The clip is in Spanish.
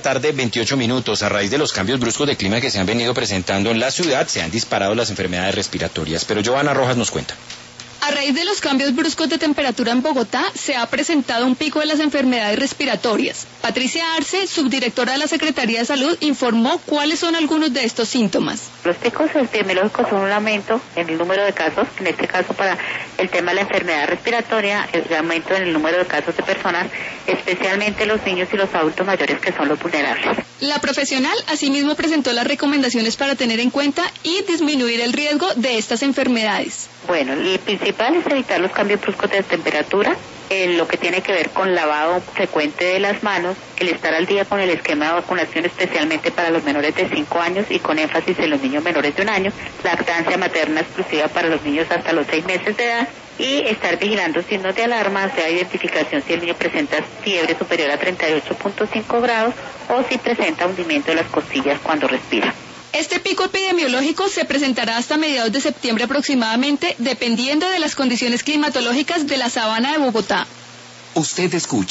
tarde, 28 minutos. A raíz de los cambios bruscos de clima que se han venido presentando en la ciudad, se han disparado las enfermedades respiratorias. Pero Joana Rojas nos cuenta. A raíz de los cambios bruscos de temperatura en Bogotá, se ha presentado un pico de las enfermedades respiratorias. Patricia Arce, subdirectora de la Secretaría de Salud, informó cuáles son algunos de estos síntomas. Los picos epidemiológicos son un aumento en el número de casos, en este caso para el tema de la enfermedad respiratoria, el aumento en el número de casos de personas, especialmente los niños y los adultos mayores que son los vulnerables. La profesional asimismo presentó las recomendaciones para tener en cuenta y disminuir el riesgo de estas enfermedades. Bueno, el principal es evitar los cambios bruscos de temperatura, lo que tiene que ver con lavado frecuente de las manos, el estar al día con el esquema de vacunación especialmente para los menores de 5 años y con énfasis en los niños menores de 1 año, lactancia materna exclusiva para los niños hasta los 6 meses de edad y estar vigilando signos de alarma, sea identificación si el niño presenta fiebre superior a 38.5 grados o si presenta hundimiento de las costillas cuando respira. Este pico epidemiológico se presentará hasta mediados de septiembre aproximadamente, dependiendo de las condiciones climatológicas de la sabana de Bogotá. Usted escucha